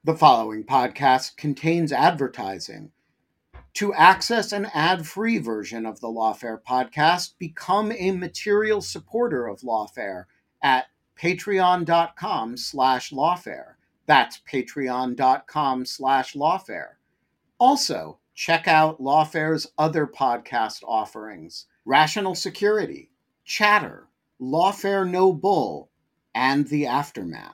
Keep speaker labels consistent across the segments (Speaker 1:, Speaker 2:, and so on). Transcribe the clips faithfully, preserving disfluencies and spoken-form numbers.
Speaker 1: The following podcast contains advertising. To access an ad-free version of the Lawfare podcast, become a material supporter of Lawfare at patreon.com slash lawfare. That's patreon.com slash lawfare. Also, check out Lawfare's other podcast offerings: Rational Security, Chatter, Lawfare No Bull, and The Aftermath.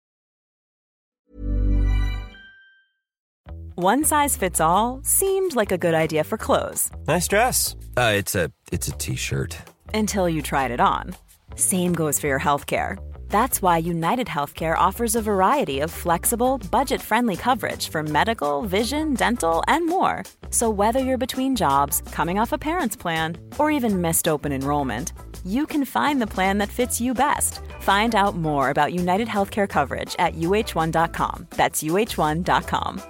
Speaker 2: One size fits all seemed like a good idea for clothes.
Speaker 3: Nice dress. Uh, it's a it's a t-shirt.
Speaker 2: Until you tried it on. Same goes for your healthcare. That's why United Healthcare offers a variety of flexible, budget-friendly coverage for medical, vision, dental, and more. So whether you're between jobs, coming off a parent's plan, or even missed open enrollment, you can find the plan that fits you best. Find out more about United Healthcare coverage at U H one dot com. That's U H one dot com.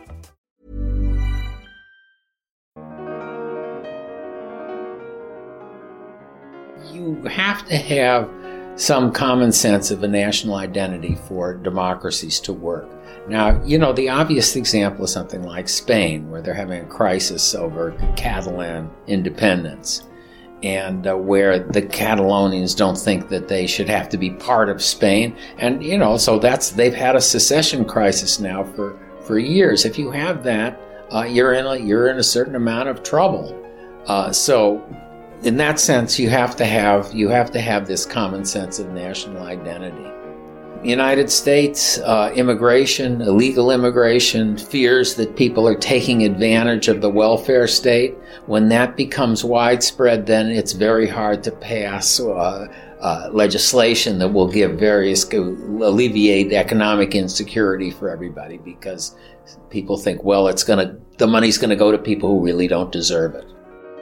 Speaker 4: You have to have some common sense of a national identity for democracies to work. Now, you know, the obvious example is something like Spain, where they're having a crisis over Catalan independence, and uh, where the Catalonians don't think that they should have to be part of Spain. And, you know, so that's, they've had a secession crisis now for, for years. If you have that, uh, you're in a, you're in a certain amount of trouble. Uh, so, in that sense, you have to have you have to have this common sense of national identity. United States uh, immigration, illegal immigration, fears that people are taking advantage of the welfare state. When that becomes widespread, then it's very hard to pass uh, uh, legislation that will give various alleviate economic insecurity for everybody, because people think, well, it's gonna the money's going to go to people who really don't deserve it.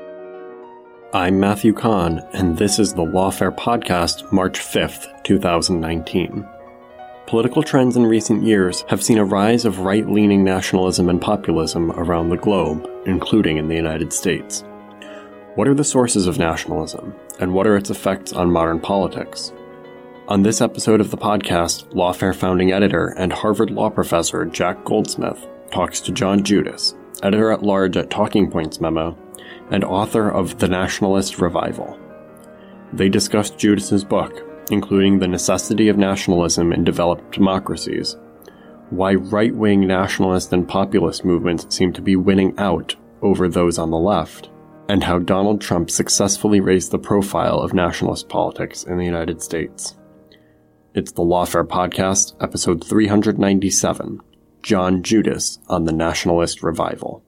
Speaker 5: I'm Matthew Kahn, and this is the Lawfare Podcast, March fifth, twenty nineteen. Political trends in recent years have seen a rise of right-leaning nationalism and populism around the globe, including in the United States. What are the sources of nationalism, and what are its effects on modern politics? On this episode of the podcast, Lawfare founding editor and Harvard law professor Jack Goldsmith talks to John Judis, editor-at-large at Talking Points Memo, and author of The Nationalist Revival. They discussed Judis's book, including the necessity of nationalism in developed democracies, why right-wing nationalist and populist movements seem to be winning out over those on the left, and how Donald Trump successfully raised the profile of nationalist politics in the United States. It's the Lawfare Podcast, episode three ninety-seven, John Judis on the Nationalist Revival.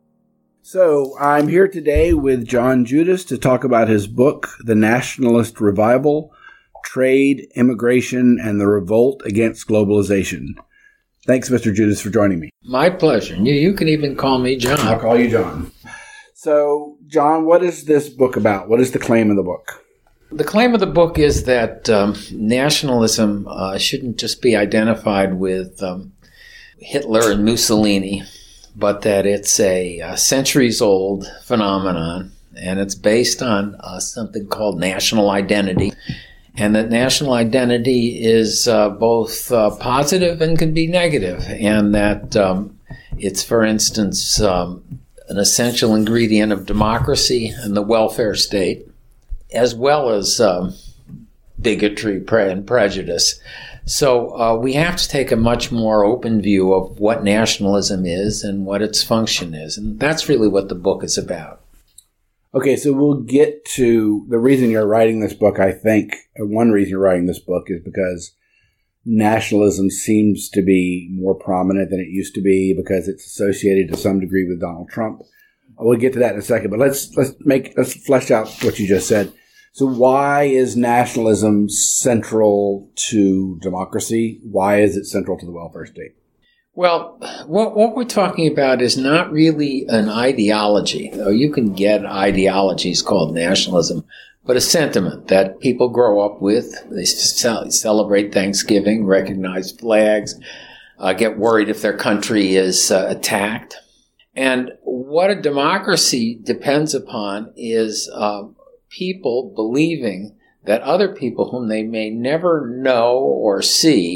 Speaker 6: So, I'm here today with John Judis to talk about his book, The Nationalist Revival, Trade, Immigration, and the Revolt Against Globalization. Thanks, Mister Judis, for joining me.
Speaker 4: My pleasure. You, you can even call me John.
Speaker 6: I'll call you John. So, John, what is this book about? What is the claim of the book?
Speaker 4: The claim of the book is that um, nationalism uh, shouldn't just be identified with um, Hitler and Mussolini, but that it's a, a centuries-old phenomenon, and it's based on uh, something called national identity, and that national identity is uh, both uh, positive and can be negative, and that um, it's, for instance, um, an essential ingredient of democracy and the welfare state, as well as um, bigotry pre- and prejudice. So uh, we have to take a much more open view of what nationalism is and what its function is. And that's really what the book is about.
Speaker 6: Okay, so we'll get to the reason you're writing this book, I think. One reason you're writing this book is because nationalism seems to be more prominent than it used to be because it's associated to some degree with Donald Trump. We'll get to that in a second, but let's let's make let's flesh out what you just said. So why is nationalism central to democracy? Why is it central to the welfare state?
Speaker 4: Well, what, what we're talking about is not really an ideology, though you can get ideologies called nationalism, but a sentiment that people grow up with. They celebrate Thanksgiving, recognize flags, uh, get worried if their country is uh, attacked. And what a democracy depends upon is uh, people believing that other people whom they may never know or see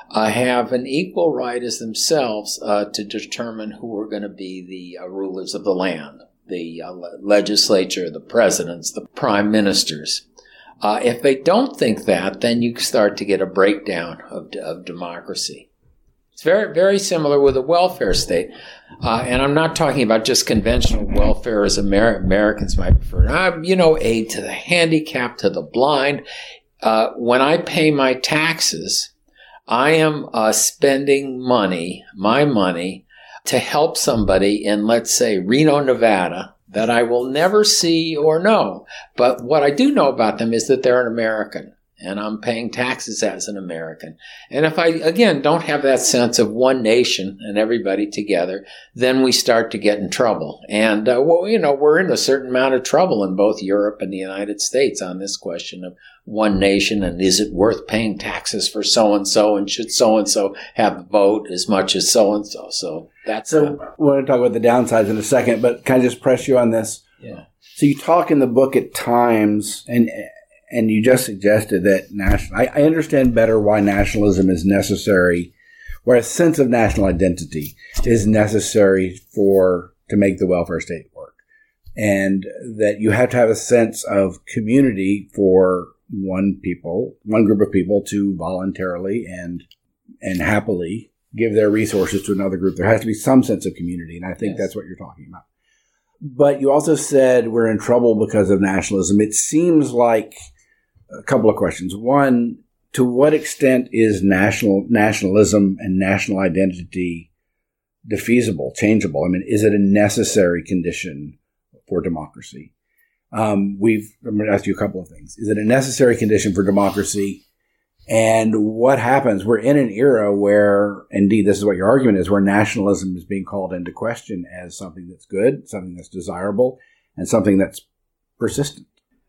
Speaker 4: uh, have an equal right as themselves uh, to determine who are going to be the uh, rulers of the land, the uh, legislature, the presidents, the prime ministers. Uh, if they don't think that, then you start to get a breakdown of, of democracy. It's very, very similar with a welfare state. Uh, and I'm not talking about just conventional welfare as Amer- Americans might prefer. Uh, you know, aid to the handicapped, to the blind. Uh, when I pay my taxes, I am uh, spending money, my money, to help somebody in, let's say, Reno, Nevada, that I will never see or know. But what I do know about them is that they're an American, and I'm paying taxes as an American. And if I, again, don't have that sense of one nation and everybody together, then we start to get in trouble. And, uh, well, you know, we're in a certain amount of trouble in both Europe and the United States on this question of one nation, and is it worth paying taxes for so-and-so, and should so-and-so have a vote as much as so-and-so? So that's...
Speaker 6: So uh, we're going to talk about the downsides in a second, but can I just press you on this?
Speaker 4: Yeah.
Speaker 6: So you talk in the book at times, and and you just suggested that national... I, I understand better why nationalism is necessary, where a sense of national identity is necessary for to make the welfare state work. And that you have to have a sense of community for one people, one group of people to voluntarily and and happily give their resources to another group. There has to be some sense of community, and I think yes. that's what you're talking about. But you also said we're in trouble because of nationalism. It seems like a couple of questions. One, to what extent is national nationalism and national identity defeasible, changeable? I mean, is it a necessary condition for democracy? Um, we've, I'm going to ask you a couple of things. Is it a necessary condition for democracy? And what happens? We're in an era where, indeed, this is what your argument is, where nationalism is being called into question as something that's good, something that's desirable, and something that's persistent.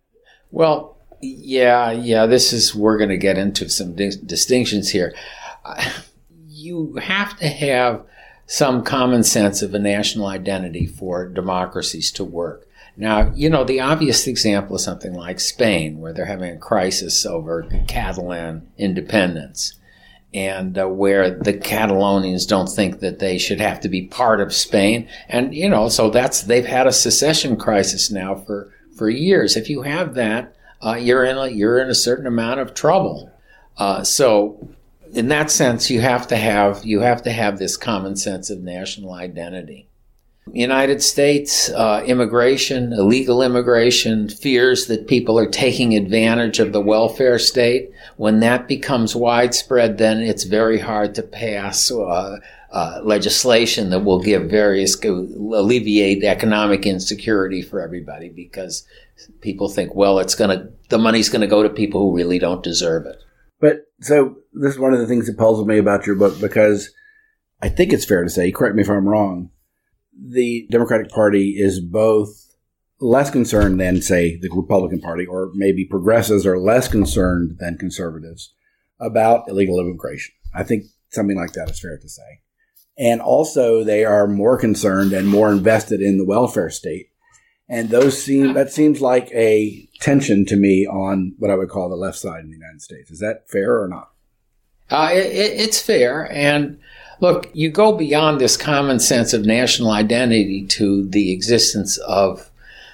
Speaker 4: Well, yeah, yeah, this is, we're going to get into some di- distinctions here. Uh, you have to have some common sense of a national identity for democracies to work. Now, you know, the obvious example is something like Spain, where they're having a crisis over Catalan independence, and uh, where the Catalonians don't think that they should have to be part of Spain. And, you know, so that's, they've had a secession crisis now for, for years. If you have that, uh, you're in a, you're in a certain amount of trouble. Uh, so in that sense, you have to have, you have to have this common sense of national identity. United States uh, immigration, illegal immigration, fears that people are taking advantage of the welfare state. When that becomes widespread, then it's very hard to pass uh, uh, legislation that will give various, alleviate economic insecurity for everybody, because people think, well, it's going to, the money's going to go to people who really don't deserve it.
Speaker 6: But so this is one of the things that puzzled me about your book, because I think it's fair to say, correct me if I'm wrong, the Democratic Party is both less concerned than, say, the Republican Party, or maybe progressives are less concerned than conservatives about illegal immigration. I think something like that is fair to say. And also they are more concerned and more invested in the welfare state. And those seem, that seems like a tension to me on what I would call the left side in the United States. Is that fair or not?
Speaker 4: Uh, it, it's fair. And look, you go beyond this common sense of national identity to the existence of,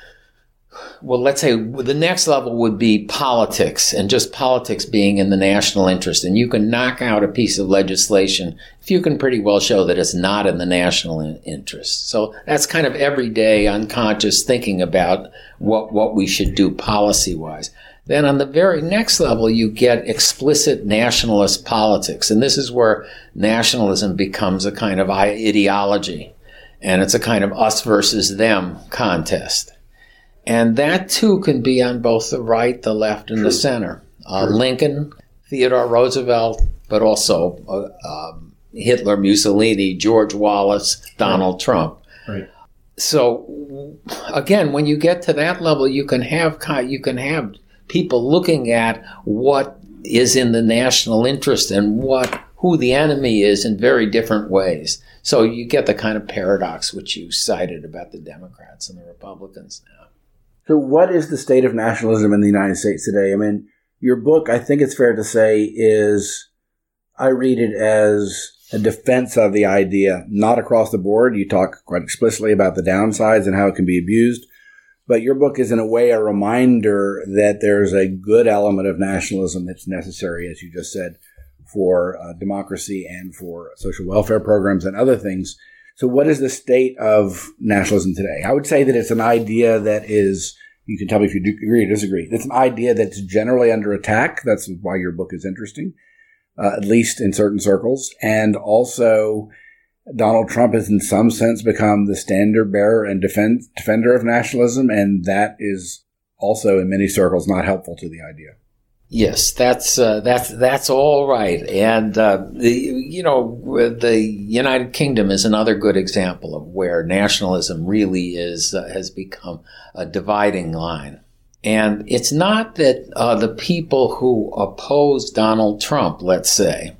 Speaker 4: well, let's say the next level would be politics, and just politics being in the national interest. And you can knock out a piece of legislation if you can pretty well show that it's not in the national interest. So that's kind of everyday unconscious thinking about what, what we should do policy-wise. Then on the very next level, you get explicit nationalist politics. And this is where nationalism becomes a kind of ideology. And it's a kind of us versus them contest. And that, too, can be on both the right, the left, and the center. Uh, Lincoln, Theodore Roosevelt, but also uh, um, Hitler, Mussolini, George Wallace, Donald right. Trump.
Speaker 6: Right.
Speaker 4: So, again, when you get to that level, you can have you can have people looking at what is in the national interest and what who the enemy is in very different ways. So you get the kind of paradox which you cited about the Democrats and the Republicans now.
Speaker 6: So what is the state of nationalism in the United States today? I mean, your book, I think it's fair to say, is I read it as a defense of the idea, not across the board. You talk quite explicitly about the downsides and how it can be abused. But your book is, in a way, a reminder that there's a good element of nationalism that's necessary, as you just said, for uh, democracy and for social welfare programs and other things. So what is the state of nationalism today? I would say that it's an idea that is, you can tell me if you do agree or disagree, it's an idea that's generally under attack. That's why your book is interesting, uh, at least in certain circles. And also, Donald Trump has in some sense become the standard bearer and defend, defender of nationalism, and that is also in many circles not helpful to the idea.
Speaker 4: Yes, that's uh, that's that's all right, and uh, the you know the United Kingdom is another good example of where nationalism really is uh, has become a dividing line, and it's not that uh, the people who oppose Donald Trump, let's say,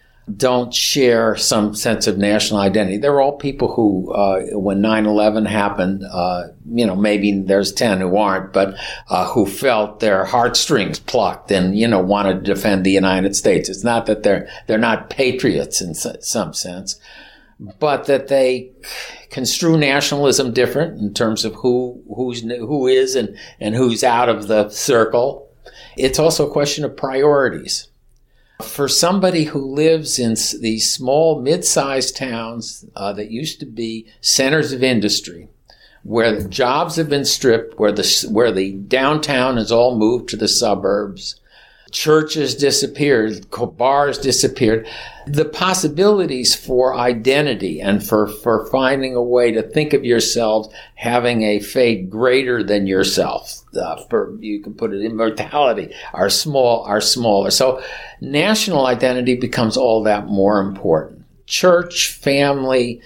Speaker 4: don't share some sense of national identity. They're all people who, uh, when nine eleven happened, uh, you know, maybe there's ten who aren't, but uh, who felt their heartstrings plucked and, you know, wanted to defend the United States. It's not that they're they're not patriots in some sense, but that they construe nationalism different in terms of who who's who is and, and who's out of the circle. It's also a question of priorities. For somebody who lives in these small, mid-sized towns uh, that used to be centers of industry, where the jobs have been stripped, where the where the downtown has all moved to the suburbs, churches disappeared, bars disappeared, the possibilities for identity and for, for finding a way to think of yourself having a fate greater than yourself, uh, for you can put it immortality, are small, are smaller. So national identity becomes all that more important. Church, family,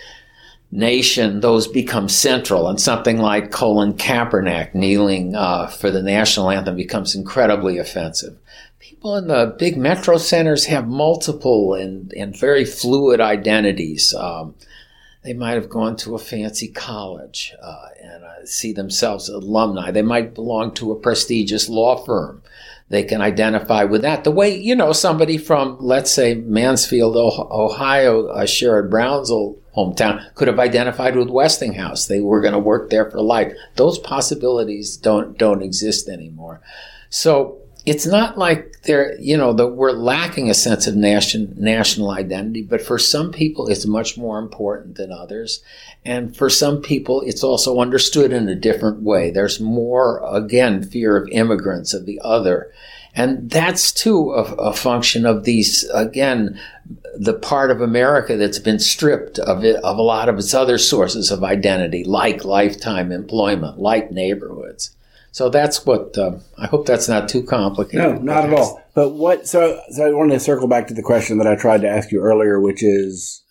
Speaker 4: nation, those become central, and something like Colin Kaepernick kneeling uh, for the national anthem becomes incredibly offensive. People in the big metro centers have multiple and, and very fluid identities. Um, they might have gone to a fancy college uh, and uh, see themselves as alumni. They might belong to a prestigious law firm. They can identify with that. The way, you know, somebody from, let's say, Mansfield, Ohio, uh, Sherrod Brown's old hometown, could have identified with Westinghouse. They were going to work there for life. Those possibilities don't don't exist anymore. So it's not like they're, you know, that we're lacking a sense of nation, national identity, but for some people it's much more important than others. And for some people it's also understood in a different way. There's more, again, fear of immigrants, of the other. And that's, too, a, a function of these, again, the part of America that's been stripped of it, of a lot of its other sources of identity, like lifetime employment, like neighborhoods. So that's what, uh, I hope that's not too complicated.
Speaker 6: No, not at all. But what, so, so I wanted to circle back to the question that I tried to ask you earlier, which is,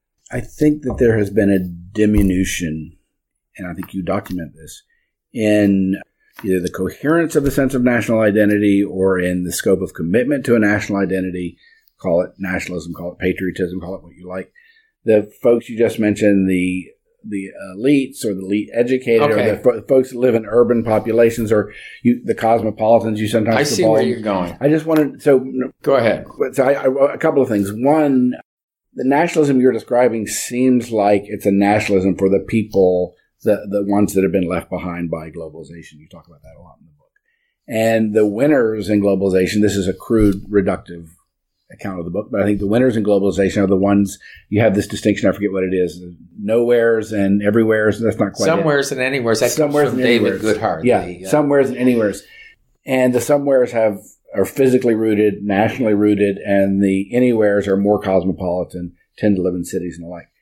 Speaker 6: I think that there has been a diminution, and I think you document this, in either the coherence of the sense of national identity or in the scope of commitment to a national identity. Call it nationalism, call it patriotism, call it what you like. The folks you just mentioned, the the elites or the elite educated,
Speaker 4: okay.
Speaker 6: or the fo- folks that live in urban populations, or you, the cosmopolitans you sometimes
Speaker 4: I see
Speaker 6: call
Speaker 4: where
Speaker 6: them.
Speaker 4: you're going.
Speaker 6: I just wanted, so...
Speaker 4: Go ahead.
Speaker 6: So I, I, a couple of things. One, the nationalism you're describing seems like it's a nationalism for the people, the, the ones that have been left behind by globalization. You talk about that a lot in the book. And the winners in globalization, this is a crude, reductive account of the book, but I think the winners in globalization are the ones, you have this distinction, I forget what it is, nowheres and everywheres, that's not quite
Speaker 4: Somewheres
Speaker 6: it.
Speaker 4: and anywheres, that
Speaker 6: somewheres
Speaker 4: comes from
Speaker 6: and
Speaker 4: David
Speaker 6: anywheres.
Speaker 4: Goodhart.
Speaker 6: Yeah,
Speaker 4: the, uh,
Speaker 6: somewheres and anywheres. And the somewheres have are physically rooted, nationally rooted, and the anywheres are more cosmopolitan, tend to live in cities and the like.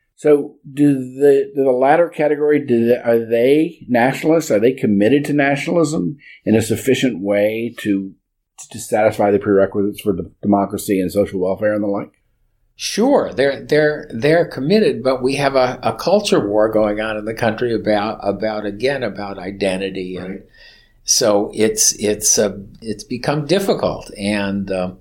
Speaker 6: So do the do the latter category, do they, are they nationalists? Are they committed to nationalism in a sufficient way to to satisfy the prerequisites for d- democracy and social welfare and the like?
Speaker 4: Sure, they're they're they're committed, but we have a, a culture war going on in the country about about again about identity, right. And so it's it's uh, it's become difficult. And uh,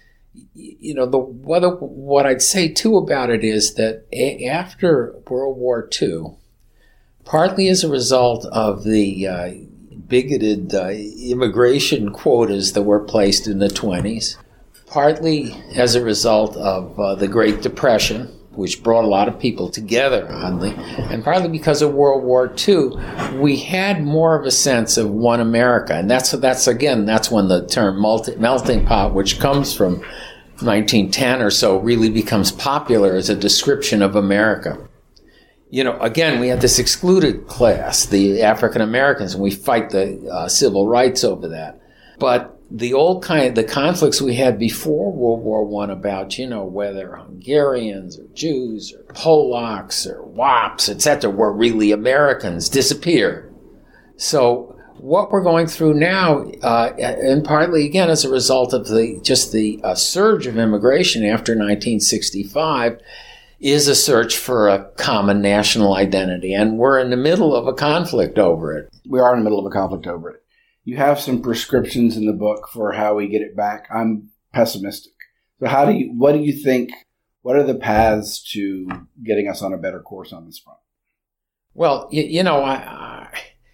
Speaker 4: you know, the what what I'd say too about it is that a- after World War Two, partly as a result of the uh, bigoted uh, immigration quotas that were placed in the twenties, partly as a result of uh, the Great Depression, which brought a lot of people together, oddly, and partly because of World War Two, we had more of a sense of one America. And that's, that's again, that's when the term multi, melting pot, which comes from nineteen ten or so, really becomes popular as a description of America. You know, again, we had this excluded class, the African Americans, and we fight the uh, civil rights over that. But the old kind, the conflicts we had before World War One about, you know, whether Hungarians or Jews or Polacks or W A Ps, et cetera, were really Americans, disappear. So what we're going through now, uh, and partly again as a result of the just the uh, surge of immigration after nineteen sixty-five, is a search for a common national identity, and we're in the middle of a conflict over it.
Speaker 6: We are in the middle of a conflict over it. You have some prescriptions in the book for how we get it back. I'm pessimistic. So how do you, what do you think, what are the paths to getting us on a better course on this front?
Speaker 4: Well, you, you know, I, I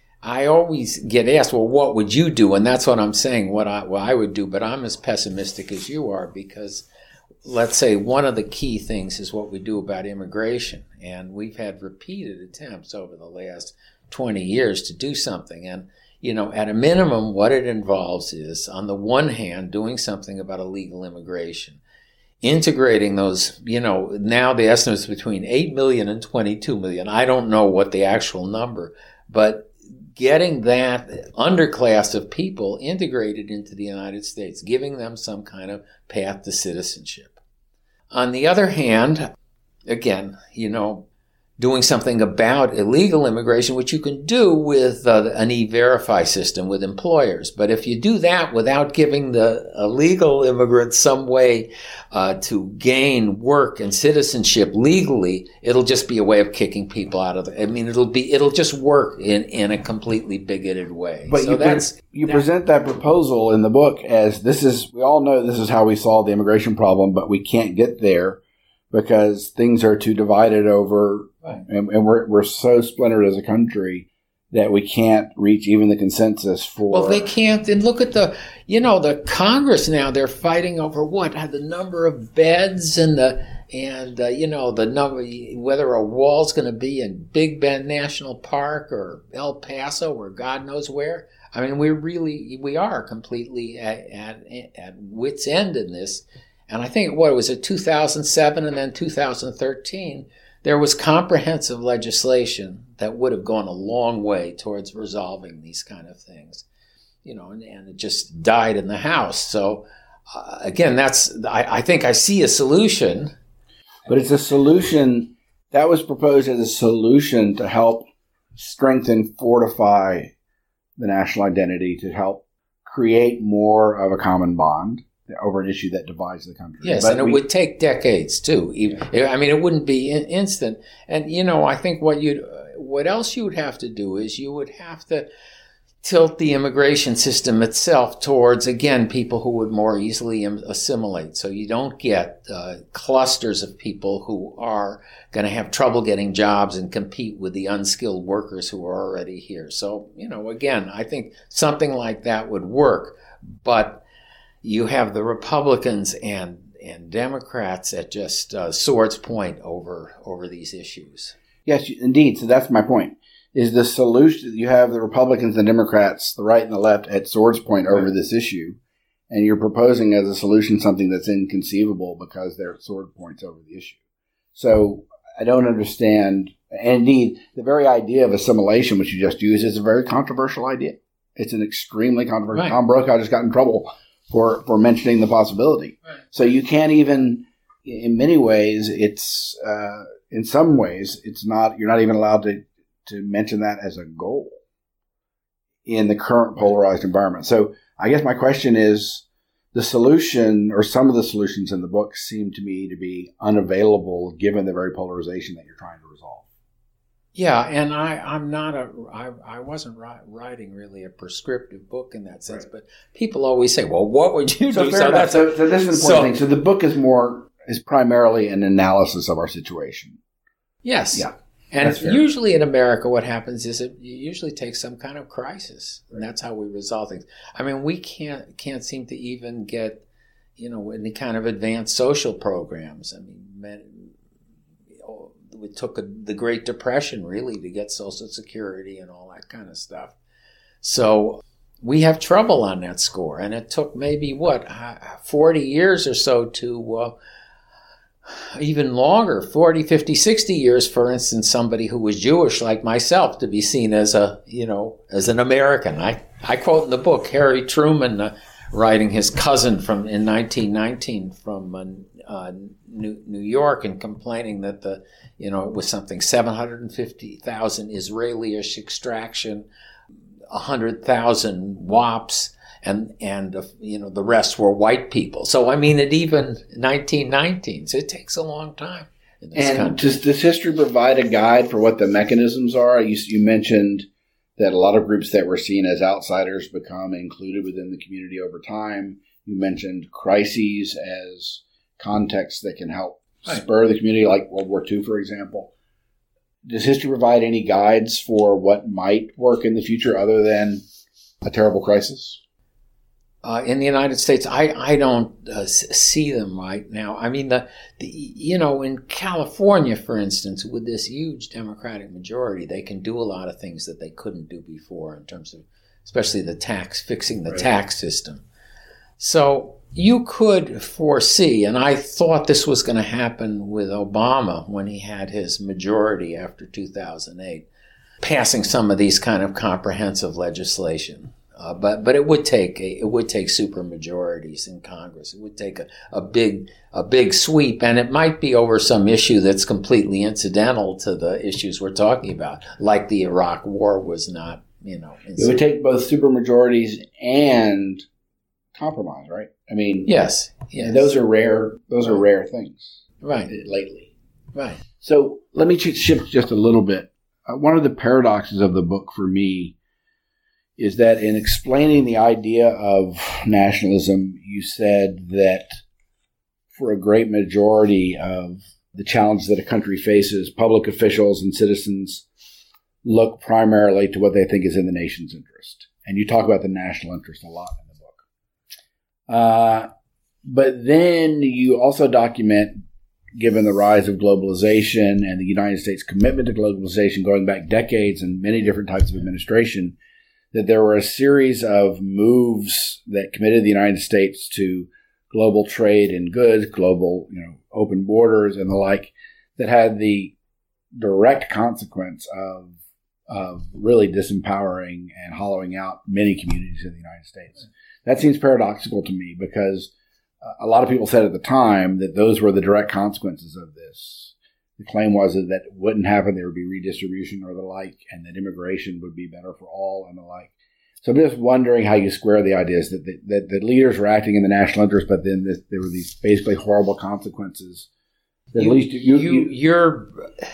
Speaker 4: I always get asked, well, what would you do? And that's what I'm saying, what I, what I would do. But I'm as pessimistic as you are because, let's say, one of the key things is what we do about immigration. And we've had repeated attempts over the last twenty years to do something. And you know, at a minimum, what it involves is, on the one hand, doing something about illegal immigration, integrating those, you know, now the estimate is between eight million and twenty-two million. I don't know what the actual number, but getting that underclass of people integrated into the United States, giving them some kind of path to citizenship. On the other hand, again, you know, doing something about illegal immigration, which you can do with uh, an e-verify system with employers. But if you do that without giving the illegal immigrants some way uh, to gain work and citizenship legally, it'll just be a way of kicking people out of the, I mean, it'll be, it'll just work in, in a completely bigoted way.
Speaker 6: But
Speaker 4: so
Speaker 6: you,
Speaker 4: that's,
Speaker 6: you
Speaker 4: that,
Speaker 6: present that proposal in the book as this is, we all know this is how we solve the immigration problem, but we can't get there because things are too divided over, right. and, and we're we're so splintered as a country that we can't reach even the consensus for.
Speaker 4: Well, they can't. And look at the, you know, the Congress now. They're fighting over what the number of beds and the and uh, you know the number whether a wall's going to be in Big Bend National Park or El Paso or God knows where. I mean, we really we are completely at at, at wit's end in this. And I think, what was it, two thousand seven and then two thousand thirteen, there was comprehensive legislation that would have gone a long way towards resolving these kind of things, you know, and, and it just died in the House. So, uh, again, that's, I, I think I see a solution.
Speaker 6: But it's a solution that was proposed as a solution to help strengthen, fortify the national identity, to help create more of a common bond over an issue that divides the country.
Speaker 4: Yes,
Speaker 6: but
Speaker 4: and it
Speaker 6: we,
Speaker 4: would take decades too.
Speaker 6: Yeah.
Speaker 4: I mean, it wouldn't be in, instant. And you know, I think what you what else you would have to do is you would have to tilt the immigration system itself towards, again, people who would more easily assimilate. So you don't get uh, clusters of people who are going to have trouble getting jobs and compete with the unskilled workers who are already here. So, you know, again, I think something like that would work. But you have the Republicans and and Democrats at just uh, swords point over over these issues.
Speaker 6: Yes, indeed. So that's my point. Is the solution, you have the Republicans and Democrats, the right and the left, at swords point over this issue, and you're proposing as a solution something that's inconceivable because they're at sword points over the issue. So I don't understand. And indeed, the very idea of assimilation, which you just used, is a very controversial idea. It's an extremely controversial. Right. Tom Brokaw just got in trouble for, for mentioning the possibility. Right. So you can't even, in many ways, it's, uh, in some ways, it's not, you're not even allowed to, to mention that as a goal in the current polarized environment. So I guess my question is, the solution, or some of the solutions in the book, seem to me to be unavailable given the very polarization that you're trying to resolve.
Speaker 4: Yeah, and I, I'm not a, I, I wasn't writing really a prescriptive book in that sense, right. But people always say, well, what would you
Speaker 6: so
Speaker 4: do?
Speaker 6: Fair
Speaker 4: So,
Speaker 6: that's
Speaker 4: that's
Speaker 6: a, so this is the important so, thing. So the book is more, is primarily an analysis of our situation.
Speaker 4: Yes.
Speaker 6: Yeah.
Speaker 4: And usually in America, what happens is it usually takes some kind of crisis, and that's how we resolve things. I mean, we can't can't seem to even get you know, any kind of advanced social programs. I mean, men, you know, it took a, the Great Depression really to get Social Security and all that kind of stuff. So we have trouble on that score, and it took maybe what forty years or so to. Uh, Even longer, forty, fifty, sixty years, for instance, somebody who was Jewish like myself to be seen as a, you know, as an American. I, I quote in the book Harry Truman uh, writing his cousin from in nineteen nineteen from uh, uh, New, New York and complaining that the, you know, it was something seven hundred fifty thousand Israeli-ish extraction, one hundred thousand W A Ps. And, and uh, you know, the rest were white people. So, I mean, it even nineteen nineteen. So it takes a long time in this
Speaker 6: and
Speaker 4: country.
Speaker 6: Does, does history provide a guide for what the mechanisms are? You, you mentioned that a lot of groups that were seen as outsiders become included within the community over time. You mentioned crises as context that can help right. spur the community, like World War Two, for example. Does history provide any guides for what might work in the future other than a terrible crisis?
Speaker 4: Uh, in the United States, I, I don't uh, see them right now. I mean, the, the you know, in California, for instance, with this huge Democratic majority, they can do a lot of things that they couldn't do before in terms of, especially the tax, fixing the right. tax system. So you could foresee, and I thought this was going to happen with Obama when he had his majority after two thousand eight, passing some of these kind of comprehensive legislation. Uh, but but it would take a, it would take super majorities in Congress. It would take a, a big a big sweep, and it might be over some issue that's completely incidental to the issues we're talking about, like the Iraq War was not. You know, incidental.
Speaker 6: It would take both super majorities and compromise, right? I mean,
Speaker 4: yes, yes.
Speaker 6: Those are rare. Those are rare things,
Speaker 4: right?
Speaker 6: Lately,
Speaker 4: right.
Speaker 6: So let me shift just a little bit. Uh, one of the paradoxes of the book for me is that in explaining the idea of nationalism, you said that for a great majority of the challenges that a country faces, public officials and citizens look primarily to what they think is in the nation's interest. And you talk about the national interest a lot in the book. Uh, but then you also document, given the rise of globalization and the United States' commitment to globalization going back decades and many different types of administration, that there were a series of moves that committed the United States to global trade in goods, global, you know, open borders and the like, that had the direct consequence of, of really disempowering and hollowing out many communities in the United States. That seems paradoxical to me because a lot of people said at the time that those were the direct consequences of this. The claim was that that wouldn't happen. There would be redistribution or the like, and that immigration would be better for all and the like. So I'm just wondering how you square the ideas that the, that the leaders were acting in the national interest, but then this, there were these basically horrible consequences. That
Speaker 4: you,
Speaker 6: at least you,
Speaker 4: you,
Speaker 6: you,
Speaker 4: you're.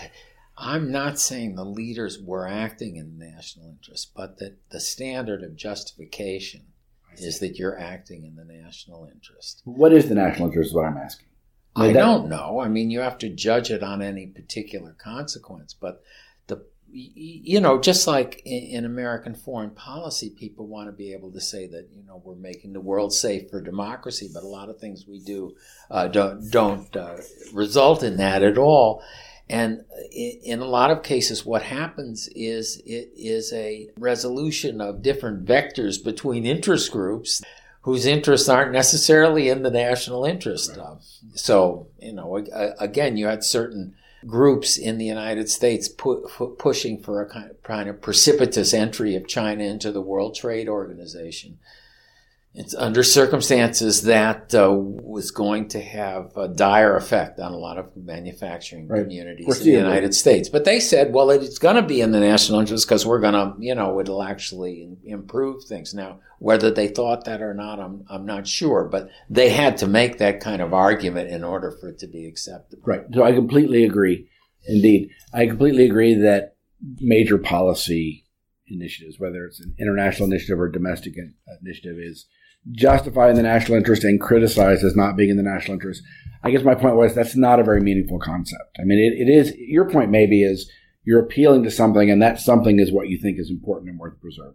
Speaker 4: I'm not saying the leaders were acting in the national interest, but that the standard of justification is that you're acting in the national interest.
Speaker 6: What is the national interest is what I'm asking.
Speaker 4: I, mean, I don't know. I mean, you have to judge it on any particular consequence. But, the you know, just like in, in American foreign policy, people want to be able to say that, you know, we're making the world safe for democracy, but a lot of things we do uh, don't, don't uh, result in that at all. And in a lot of cases, what happens is it is a resolution of different vectors between interest groups whose interests aren't necessarily in the national interest. Right. So, you know, again, you had certain groups in the United States pu- pu- pushing for a kind of, kind of precipitous entry of China into the World Trade Organization. It's under circumstances that uh, was going to have a dire effect on a lot of manufacturing right. communities in the United States. But they said, well, it's going to be in the national interest because we're going to, you know, it'll actually improve things. Now, whether they thought that or not, I'm I'm not sure. But they had to make that kind of argument in order for it to be acceptable.
Speaker 6: Right. So I completely agree. Indeed. I completely agree that major policy initiatives, whether it's an international initiative or domestic initiative, is justified in the national interest and criticized as not being in the national interest. I guess my point was that's not a very meaningful concept. I mean, it, it is, your point maybe is you're appealing to something and that something is what you think is important and worth preserving.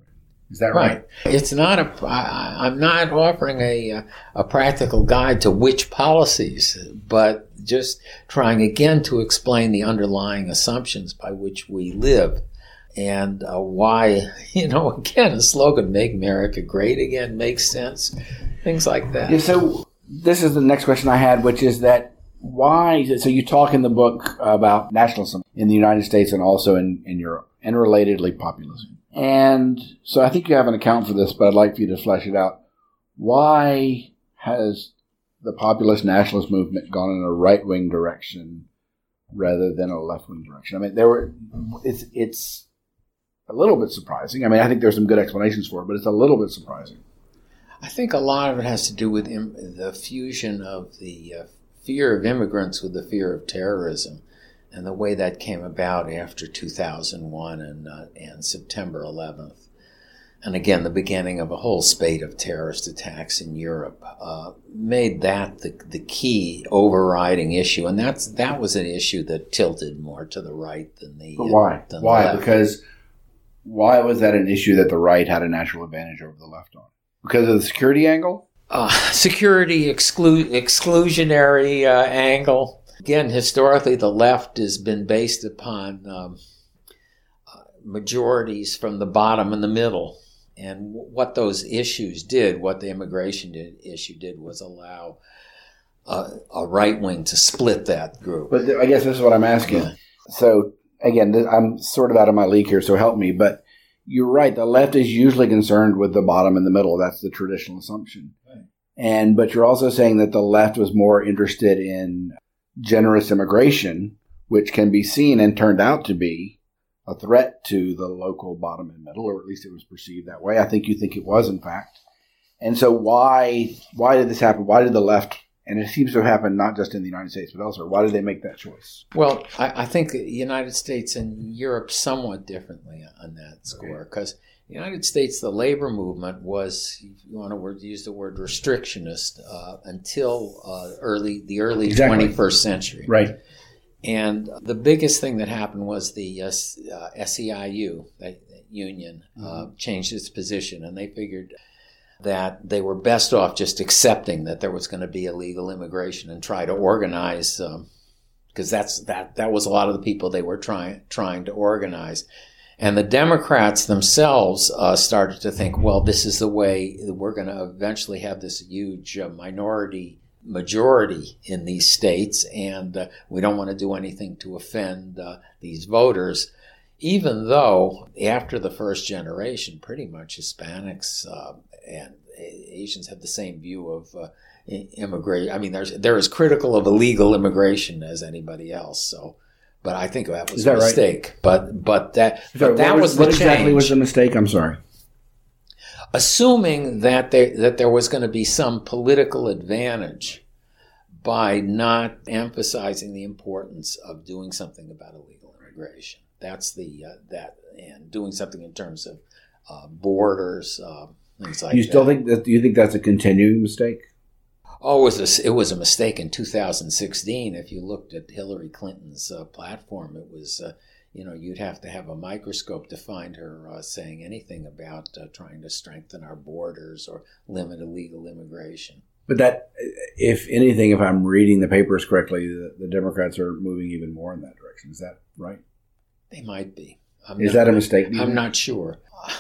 Speaker 6: Is that right?
Speaker 4: Right. It's not a. I, I'm not offering a a practical guide to which policies, but just trying again to explain the underlying assumptions by which we live, and uh, why, you know, again, a slogan "Make America Great Again" makes sense. Things like that.
Speaker 6: Yeah, so this is the next question I had, which is that why? So you talk in the book about nationalism in the United States and also in, in Europe, and relatedly populism. And so I think you have an account for this, but I'd like for you to flesh it out. Why has the populist nationalist movement gone in a right-wing direction rather than a left-wing direction? I mean, there were, it's, it's a little bit surprising. I mean, I think there's some good explanations for it, but it's a little bit surprising.
Speaker 4: I think a lot of it has to do with im- the fusion of the uh, fear of immigrants with the fear of terrorism, and the way that came about after two thousand one and, uh, and September eleventh. And again, the beginning of a whole spate of terrorist attacks in Europe uh, made that the, the key overriding issue. And that's that was an issue that tilted more to the right than the
Speaker 6: But why?
Speaker 4: Uh, than
Speaker 6: why?
Speaker 4: the left.
Speaker 6: Because why was that an issue that the right had a natural advantage over the left on? Because of the security angle?
Speaker 4: Uh, security exclu- exclusionary uh, angle. Again, historically, the left has been based upon um, uh, majorities from the bottom and the middle. And w- what those issues did, what the immigration did, issue did, was allow uh, a right wing to split that group.
Speaker 6: But th- I guess this is what I'm asking.
Speaker 4: Yeah.
Speaker 6: So, again, th- I'm sort of out of my league here, so help me. But you're right. The left is usually concerned with the bottom and the middle. That's the traditional assumption. Right. And but you're also saying that the left was more interested in generous immigration, which can be seen and turned out to be a threat to the local bottom and middle, or at least it was perceived that way. I think you think it was, in fact. And so why why did this happen? Why did the left, and it seems to have happened not just in the United States, but elsewhere, why did they make that choice?
Speaker 4: Well, I, I think the United States and Europe somewhat differently on that score, because okay. The United States, the labor movement was, if you want to word, use the word restrictionist, uh, until uh, early the early
Speaker 6: exactly.
Speaker 4: twenty-first century.
Speaker 6: Right.
Speaker 4: And the biggest thing that happened was the uh, uh, S E I U, that union, uh, mm-hmm. changed its position, and they figured that they were best off just accepting that there was going to be illegal immigration and try to organize, um, because that's that that was a lot of the people they were trying trying to organize. And the Democrats themselves uh, started to think, well, this is the way we're going to eventually have this huge uh, minority majority in these states, and uh, we don't want to do anything to offend uh, these voters, even though after the first generation, pretty much Hispanics uh, and Asians have the same view of uh, immigration. I mean, there's, they're as critical of illegal immigration as anybody else, so... But I think that was
Speaker 6: that
Speaker 4: a mistake. Right? But but that
Speaker 6: sorry,
Speaker 4: but that
Speaker 6: what
Speaker 4: was,
Speaker 6: was
Speaker 4: the
Speaker 6: what
Speaker 4: change.
Speaker 6: exactly was the mistake? I'm sorry.
Speaker 4: Assuming that they, that there was going to be some political advantage by not emphasizing the importance of doing something about illegal immigration. That's the uh, that and doing something in terms of uh, borders, uh, things like that.
Speaker 6: You still think that? Do you think that's a continuing mistake?
Speaker 4: Oh, it was a, it was a mistake in two thousand sixteen. If you looked at Hillary Clinton's uh, platform, it was, uh, you know, you'd have to have a microscope to find her uh, saying anything about uh, trying to strengthen our borders or limit illegal immigration.
Speaker 6: But that, if anything, if I'm reading the papers correctly, the, the Democrats are moving even more in that direction. Is that right?
Speaker 4: They might be. I'm
Speaker 6: Is
Speaker 4: not,
Speaker 6: that a mistake?
Speaker 4: I'm not sure.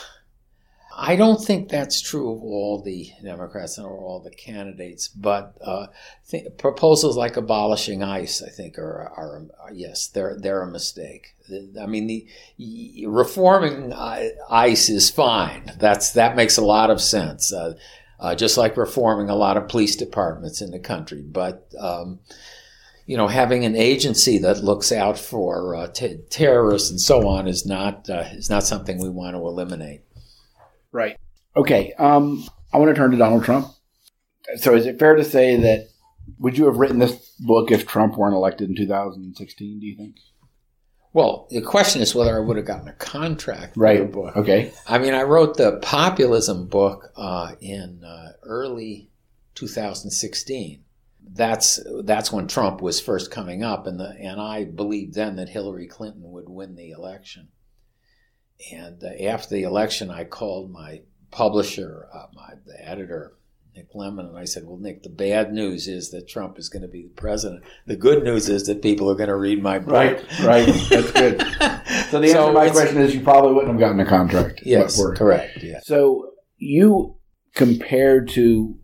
Speaker 4: I don't think that's true of all the Democrats or all the candidates, but uh, th- proposals like abolishing ICE, I think, are, are, are yes, they're they're a mistake. I mean, the reforming ICE is fine. That's that makes a lot of sense. Uh, uh, just like reforming a lot of police departments in the country, but. Um, You know, having an agency that looks out for uh, t- terrorists and so on is not uh, is not something we want to eliminate.
Speaker 6: Right. Okay. Um, I want to turn to Donald Trump. So, is it fair to say that would you have written this book if Trump weren't elected in two thousand sixteen? Do you think?
Speaker 4: Well, the question is whether I would have gotten a contract
Speaker 6: right.
Speaker 4: for the book.
Speaker 6: Okay.
Speaker 4: I mean, I wrote the populism book uh, in uh, early two thousand sixteen. That's that's when Trump was first coming up, and the and I believed then that Hillary Clinton would win the election. And uh, after the election, I called my publisher, uh, my the editor, Nick Lemon, and I said, well, Nick, the bad news is that Trump is going to be the president. The good news is that people are going to read my book.
Speaker 6: Right, right. That's good. So the answer so to my question is you probably wouldn't have gotten a contract.
Speaker 4: Yes, correct. Yeah.
Speaker 6: So you, compared to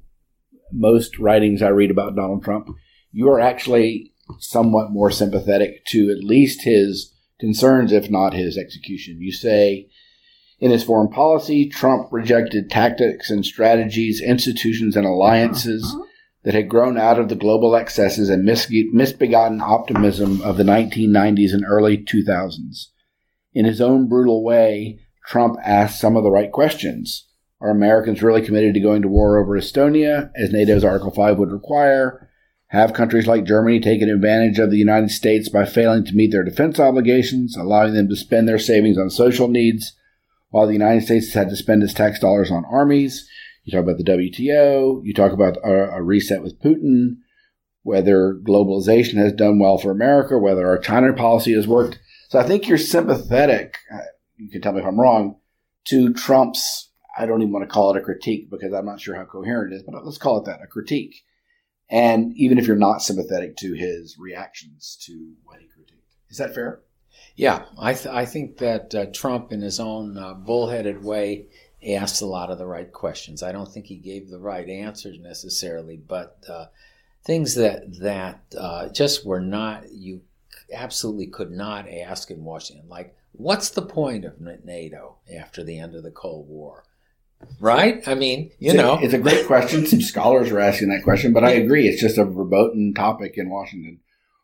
Speaker 6: most writings I read about Donald Trump, you are actually somewhat more sympathetic to at least his concerns, if not his execution. You say, in his foreign policy, Trump rejected tactics and strategies, institutions, and alliances that had grown out of the global excesses and mis- misbegotten optimism of the nineteen nineties and early two thousands. In his own brutal way, Trump asked some of the right questions. Are Americans really committed to going to war over Estonia, as NATO's Article five would require? Have countries like Germany taken advantage of the United States by failing to meet their defense obligations, allowing them to spend their savings on social needs, while the United States has had to spend its tax dollars on armies? You talk about the W T O. You talk about a, a reset with Putin, whether globalization has done well for America, whether our China policy has worked. So I think you're sympathetic, you can tell me if I'm wrong, to Trump's, I don't even want to call it a critique because I'm not sure how coherent it is, but let's call it that, a critique. And even if you're not sympathetic to his reactions to what he critiqued. Is that fair?
Speaker 4: Yeah, I th- I think that uh, Trump, in his own uh, bullheaded way, asked a lot of the right questions. I don't think he gave the right answers necessarily, but uh, things that that uh, just were not, you absolutely could not ask in Washington. Like, what's the point of NATO after the end of the Cold War? Right? I mean, you
Speaker 6: it's
Speaker 4: know.
Speaker 6: A, it's a great question. Some scholars are asking that question, but I agree. It's just a verboten topic in Washington.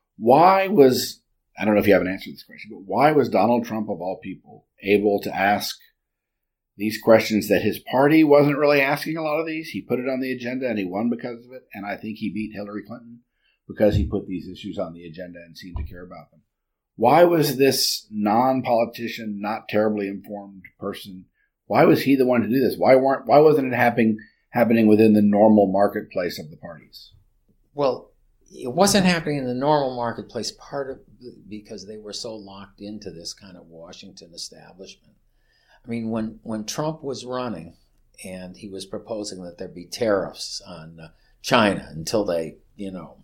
Speaker 6: Why was, I don't know if you have an answer to this question, but why was Donald Trump, of all people, able to ask these questions that his party wasn't really asking a lot of these? He put it on the agenda and he won because of it. And I think he beat Hillary Clinton because he put these issues on the agenda and seemed to care about them. Why was this non-politician, not terribly informed person, why was he the one to do this? Why weren't? Why wasn't it happening happening within the normal marketplace of the parties?
Speaker 4: Well, it wasn't happening in the normal marketplace, part of because they were so locked into this kind of Washington establishment. I mean, when, when Trump was running and he was proposing that there be tariffs on uh, China until they, you know,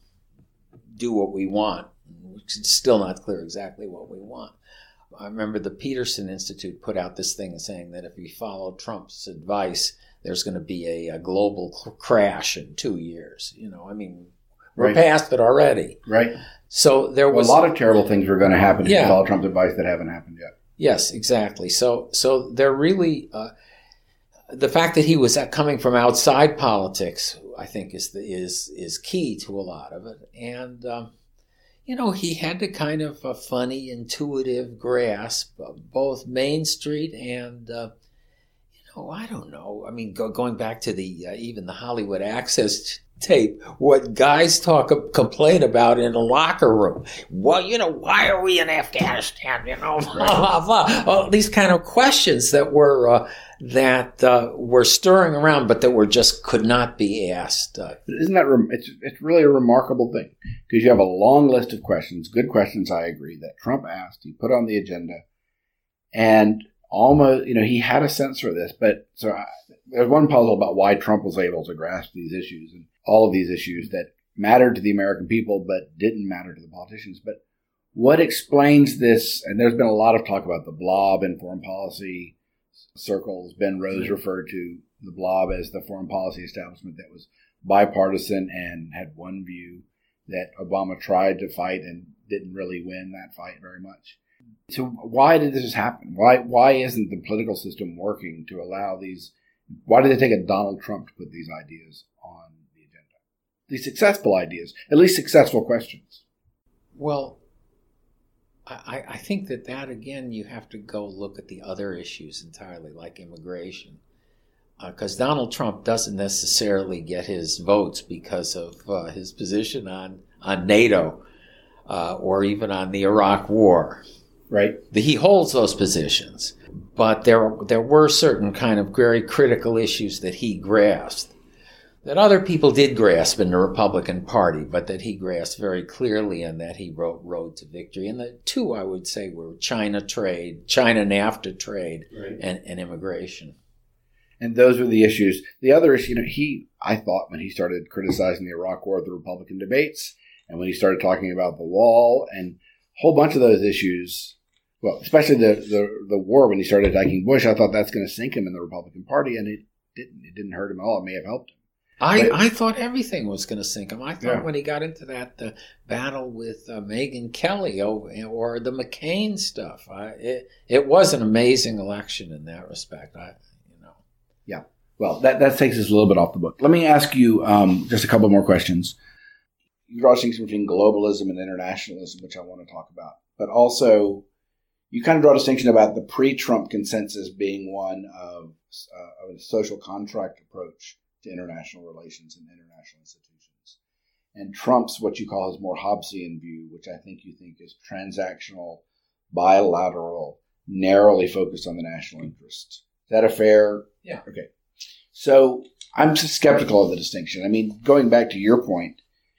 Speaker 4: do what we want, which is still not clear exactly what we want. I remember the Peterson Institute put out this thing saying that if we follow Trump's advice, there's going to be a, a global crash in two years. You know, I mean, we're right. past it already.
Speaker 6: Right.
Speaker 4: So there was
Speaker 6: well, a lot of terrible things were going to happen if yeah. you follow Trump's advice that haven't happened yet.
Speaker 4: Yes, exactly. So, so they're really uh, the fact that he was coming from outside politics, I think, is the, is is key to a lot of it, and. Um, You know, he had to kind of a funny, intuitive grasp of both Main Street and, uh, you know, I don't know. I mean, go, going back to the uh, even the Hollywood Access tape, what guys talk complain about in a locker room. Well, you know, why are we in Afghanistan? You know, blah blah blah. All these kind of questions that were uh, that uh, were stirring around, but that were just could not be asked. Uh,
Speaker 6: Isn't that rem- it's it's really a remarkable thing because you have a long list of questions, good questions. I agree that Trump asked, he put on the agenda, and almost you know he had a sense for this. But so I, there's one puzzle about why Trump was able to grasp these issues and all of these issues that mattered to the American people but didn't matter to the politicians. But what explains this? And there's been a lot of talk about the blob in foreign policy circles. Ben Rose referred to the blob as the foreign policy establishment that was bipartisan and had one view that Obama tried to fight and didn't really win that fight very much. So why did this happen? Why why isn't the political system working to allow these? Why did it take a Donald Trump to put these ideas on the agenda? These successful ideas, at least successful questions.
Speaker 4: Well, I, I think that that, again, you have to go look at the other issues entirely, like immigration. Because uh, Donald Trump doesn't necessarily get his votes because of uh, his position on, on NATO uh, or even on the Iraq War.
Speaker 6: Right.
Speaker 4: The, he holds those positions. But there there were certain kind of very critical issues that he grasped. that other people did grasp in the Republican Party, but that he grasped very clearly and that he wrote Road to Victory. And the two, I would say, were China trade, China NAFTA trade, right. and, and immigration.
Speaker 6: And those were the issues. The other issue, you know, he, I thought when he started criticizing the Iraq War at the Republican debates, and when he started talking about the wall and a whole bunch of those issues, well, especially the, the, the war when he started attacking Bush, I thought that's going to sink him in the Republican Party, and it didn't. It didn't hurt him at all. It may have helped him.
Speaker 4: I,
Speaker 6: but,
Speaker 4: I thought everything was going to sink him. I thought
Speaker 6: yeah.
Speaker 4: when he got into that uh, battle with uh, Megyn Kelly or, or the McCain stuff, I, it, it was an amazing election in that respect. I, you know.
Speaker 6: Yeah. Well, that, that takes us a little bit off the book. Let me ask you um, just a couple more questions. You draw a distinction between globalism and internationalism, which I want to talk about. But also, you kind of draw a distinction about the pre-Trump consensus being one of, uh, of a social contract approach to international relations and international institutions. And Trump's what you call his more Hobbesian view, which I think you think is transactional, bilateral, narrowly focused on the national interest. Is that a fair?
Speaker 4: Yeah.
Speaker 6: Okay. So I'm skeptical of the distinction. I mean, going back to your point,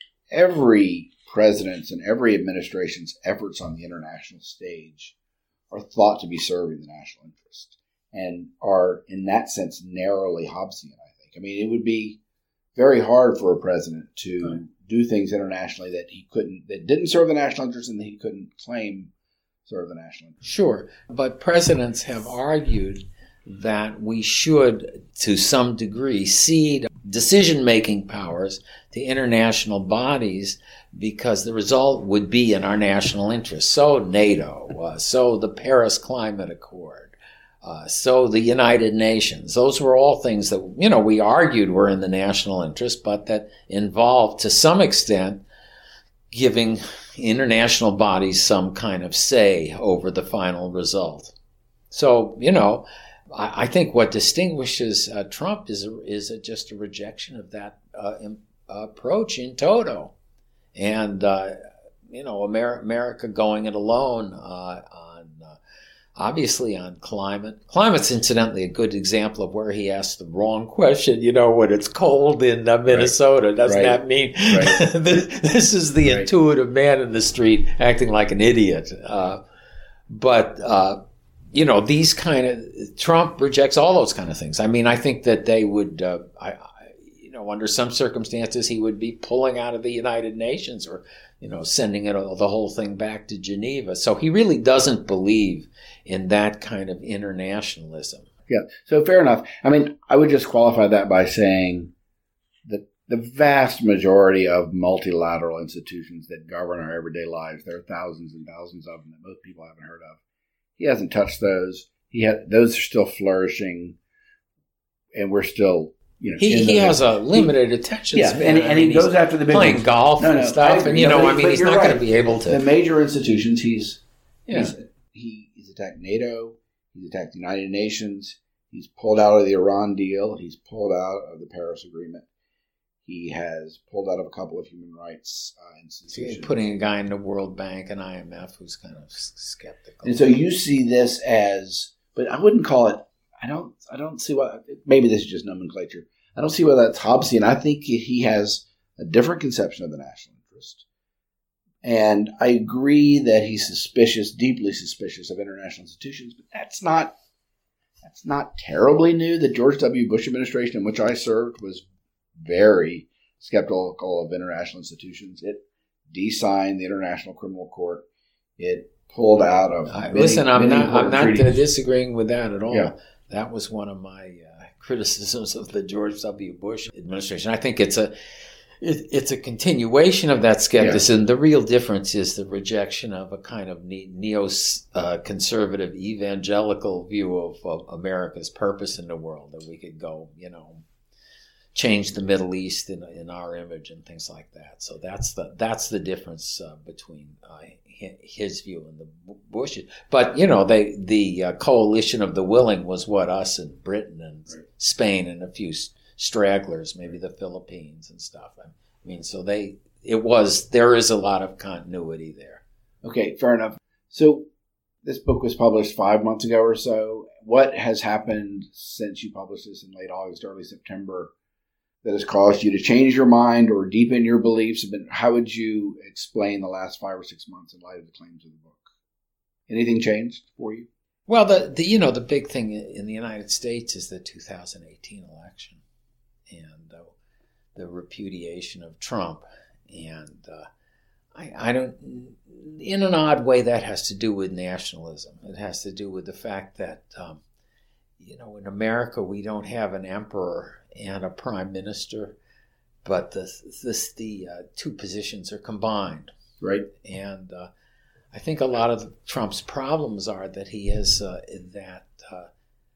Speaker 6: every president's and every administration's efforts on the international stage are thought to be serving the national interest and are, in that sense, narrowly Hobbesian, I think. I mean, it would be very hard for a president to right. do things internationally that he couldn't, that didn't serve the national interest and that he couldn't claim serve the national interest.
Speaker 4: Sure. But presidents have argued that we should, to some degree, cede decision-making powers to international bodies because the result would be in our national interest. So NATO, uh, so the Paris Climate Accord, uh, so the United Nations. Those were all things that, you know, we argued were in the national interest, but that involved, to some extent, giving international bodies some kind of say over the final result. So, you know, I think what distinguishes uh, Trump is a, is a, just a rejection of that uh, in, uh, approach in toto, and uh, you know, Amer- America going it alone uh, on uh, obviously on climate. Climate's incidentally a good example of where he asked the wrong question. You know, when it's cold in uh, Minnesota, right. doesn't right. that mean right. this, this is the right. intuitive man in the street acting like an idiot? Uh, but uh, You know, these kind of, Trump rejects all those kind of things. I mean, I think that they would, uh, I, I, you know, under some circumstances, he would be pulling out of the United Nations or, you know, sending it, the whole thing back to Geneva. So he really doesn't believe in that kind of internationalism.
Speaker 6: Yeah, so fair enough. I mean, I would just qualify that by saying that the vast majority of multilateral institutions that govern our everyday lives, there are thousands and thousands of them that most people haven't heard of. He hasn't touched those. He had those are still flourishing, and we're still, you know.
Speaker 4: He he has a limited attention
Speaker 6: yeah,
Speaker 4: span.
Speaker 6: and, and he goes after the big
Speaker 4: playing
Speaker 6: ones.
Speaker 4: golf
Speaker 6: no, no,
Speaker 4: and stuff,
Speaker 6: I,
Speaker 4: and you
Speaker 6: no,
Speaker 4: know,
Speaker 6: but,
Speaker 4: I mean, he's not right. going to be able to.
Speaker 6: The major institutions, he's,
Speaker 4: yeah.
Speaker 6: he's he, he's attacked NATO. He's attacked the United Nations. He's pulled out of the Iran deal. He's pulled out of the Paris Agreement. He has pulled out of a couple of human rights uh, institutions.
Speaker 4: So putting a guy in the World Bank and I M F who's kind of skeptical.
Speaker 6: And so you see this as, but I wouldn't call it, I don't I don't see what, maybe this is just nomenclature. I don't see why that's Hobbesian. I think he has a different conception of the national interest. And I agree that he's suspicious, deeply suspicious of international institutions, but that's not, that's not terribly new. The George W. Bush administration in which I served was very skeptical of international institutions. It de-signed the International Criminal Court. It pulled out of
Speaker 4: uh,
Speaker 6: many,
Speaker 4: listen. I'm
Speaker 6: many
Speaker 4: not. I'm not
Speaker 6: treaties.
Speaker 4: disagreeing with that at all.
Speaker 6: Yeah.
Speaker 4: That was one of my uh, criticisms of the George W. Bush administration. I think it's a it, it's a continuation of that skepticism. Yeah. The real difference is the rejection of a kind of neo-conservative uh, evangelical view of, of America's purpose in the world, that we could go, you know, change the Middle East in, in our image and things like that. So that's the that's the difference uh, between uh, his view and the Bush. But you know, they the uh, coalition of the willing was what us and Britain and right. Spain and a few stragglers, maybe the Philippines and stuff. I mean, so they it was there is a lot of continuity there.
Speaker 6: Okay, fair enough. So this book was published five months ago or so. What has happened since you published this in late August, early September, that has caused you to change your mind or deepen your beliefs? But how would you explain the last five or six months in light of the claims of the book? Anything changed for you?
Speaker 4: Well, the, the you know the big thing in the United States is the two thousand eighteen election and uh, the repudiation of Trump, and uh, I, I don't. In an odd way, that has to do with nationalism. It has to do with the fact that um, you know in America we don't have an emperor and a prime minister, but the this the uh, two positions are combined,
Speaker 6: right?
Speaker 4: And uh, I think a lot of Trump's problems are that he is uh, that uh,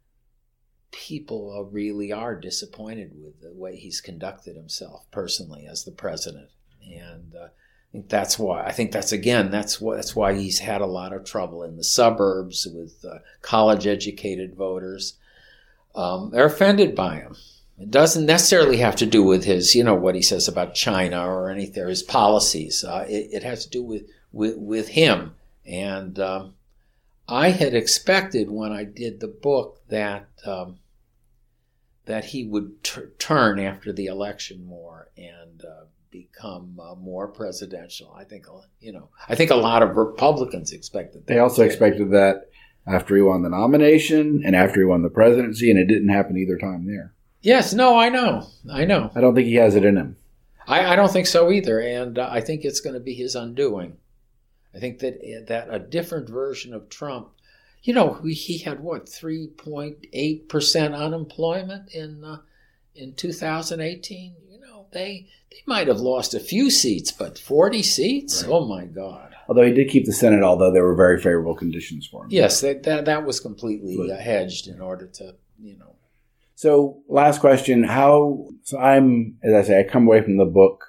Speaker 4: people uh, really are disappointed with the way he's conducted himself personally as the president, and uh, I think that's why. I think that's again that's why that's why he's had a lot of trouble in the suburbs with uh, college-educated voters. Um, they're offended by him. It doesn't necessarily have to do with his, you know, what he says about China or anything, or his policies. Uh, it, it has to do with. With, with him. And um, I had expected when I did the book that um, that he would t- turn after the election more and uh, become uh, more presidential. I think, you know, I think a lot of Republicans expected that.
Speaker 6: They also expected that after he won the nomination and after he won the presidency, and it didn't happen either time there.
Speaker 4: Yes, no, I know. I know.
Speaker 6: I don't think he has it in him.
Speaker 4: I, I don't think so either, and uh, I think it's going to be his undoing. I think that that a different version of Trump, you know, he had what three point eight percent unemployment in uh, in two thousand eighteen. You know, they they might have lost a few seats, but forty seats. Right. Oh my God!
Speaker 6: Although he did keep the Senate, although there were very favorable conditions for him.
Speaker 4: Yes, that that, that was completely uh, hedged in order to, you know.
Speaker 6: So, last question: How? So, I'm as I say, I come away from the book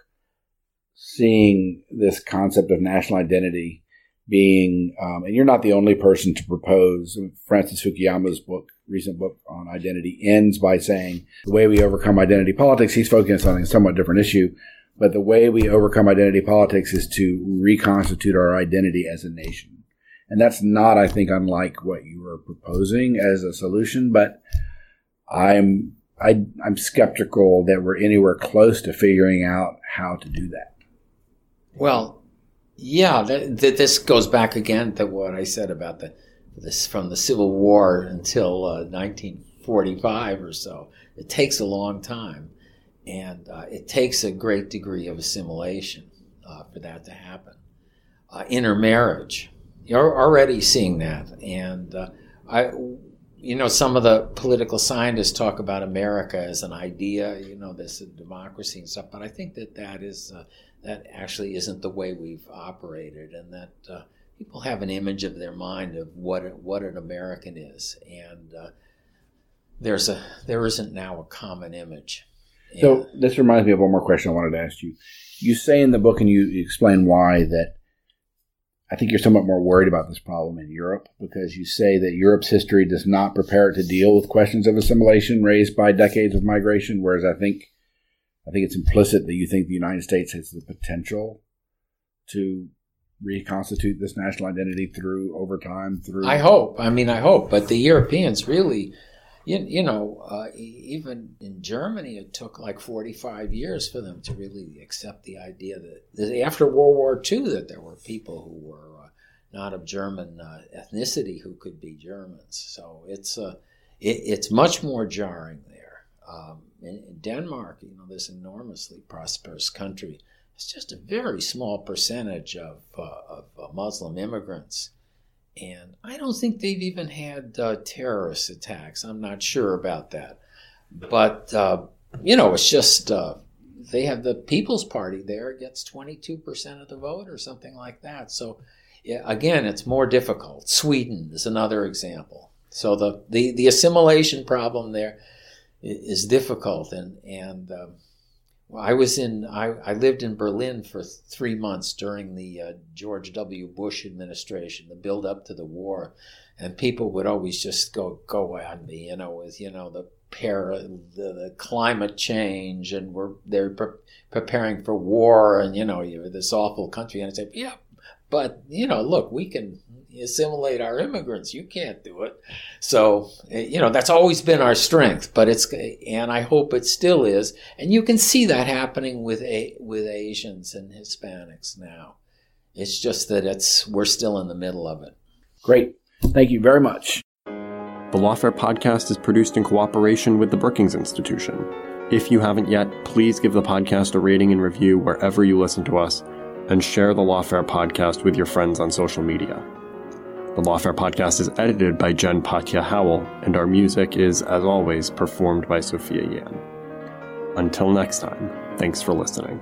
Speaker 6: seeing this concept of national identity being, um, and you're not the only person to propose. Francis Fukuyama's book, recent book on identity, ends by saying the way we overcome identity politics, he's focusing on a somewhat different issue, but the way we overcome identity politics is to reconstitute our identity as a nation. And that's not, I think, unlike what you were proposing as a solution, but I'm I, I'm skeptical that we're anywhere close to figuring out how to do that.
Speaker 4: Well, yeah, that, that this goes back again to what I said about the this from the Civil War until uh, nineteen forty-five or so. It takes a long time, and uh, it takes a great degree of assimilation uh, for that to happen. Uh, intermarriage, you're already seeing that, and uh, I. You know, some of the political scientists talk about America as an idea, you know, this democracy and stuff, but I think that that is, uh, that actually isn't the way we've operated, and that uh, people have an image of their mind of what what an American is, and uh, there's a there isn't now a common image. And
Speaker 6: so this reminds me of one more question I wanted to ask you. You say in the book, and you explain why, that I think you're somewhat more worried about this problem in Europe, because you say that Europe's history does not prepare it to deal with questions of assimilation raised by decades of migration, whereas I think I think it's implicit that you think the United States has the potential to reconstitute this national identity through, over time, through...
Speaker 4: I hope. I mean, I hope. But the Europeans really, you, you know, uh, even in Germany, it took like forty-five years for them to really accept the idea that, that after World War Two, that there were people who were uh, not of German uh, ethnicity who could be Germans. So it's uh, it, it's much more jarring there. Um, in, in Denmark, you know, this enormously prosperous country, it's just a very small percentage of, uh, of uh, Muslim immigrants. And I don't think they've even had uh, terrorist attacks. I'm not sure about that. But, uh, you know, it's just, uh, they have the People's Party there gets twenty-two percent of the vote or something like that. So, yeah, again, it's more difficult. Sweden is another example. So the, the, the assimilation problem there is difficult. And, and um, well, I was in, I, I lived in Berlin for three months during the uh, George W. Bush administration, the build up to the war. And people would always just go, go at me, you know, with, you know, the pair, the, the climate change, and we're, they're pre- preparing for war, and, you know, you're this awful country. And I say, yeah, but, you know, look, we can, assimilate our immigrants. You can't do it. So, you know, that's always been our strength, but it's, and I hope it still is. And you can see that happening with a, with Asians and Hispanics now. It's just that it's, we're still in the middle of it.
Speaker 6: Great. Thank you very much.
Speaker 5: The Lawfare podcast is produced in cooperation with the Brookings Institution. If you haven't yet, please give the podcast a rating and review wherever you listen to us, and share the Lawfare podcast with your friends on social media. The Lawfare podcast is edited by Jen Patja Howell, and our music is, as always, performed by Sophia Yan. Until next time, thanks for listening.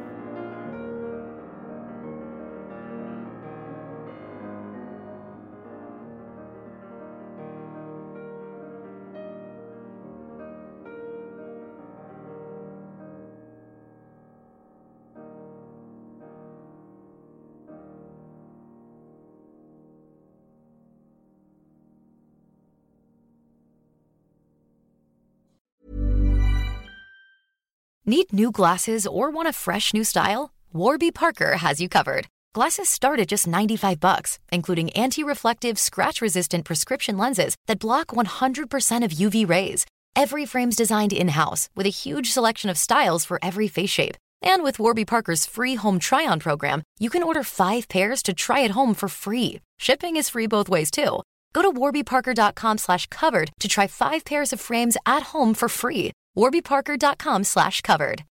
Speaker 7: Need new glasses or want a fresh new style? Warby Parker has you covered. Glasses start at just ninety-five bucks, including anti-reflective, scratch-resistant prescription lenses that block one hundred percent of U V rays. Every frame's designed in-house with a huge selection of styles for every face shape. And with Warby Parker's free home try-on program, you can order five pairs to try at home for free. Shipping is free both ways, too. Go to warbyparker.com slash covered to try five pairs of frames at home for free. warbyparker.com slash covered.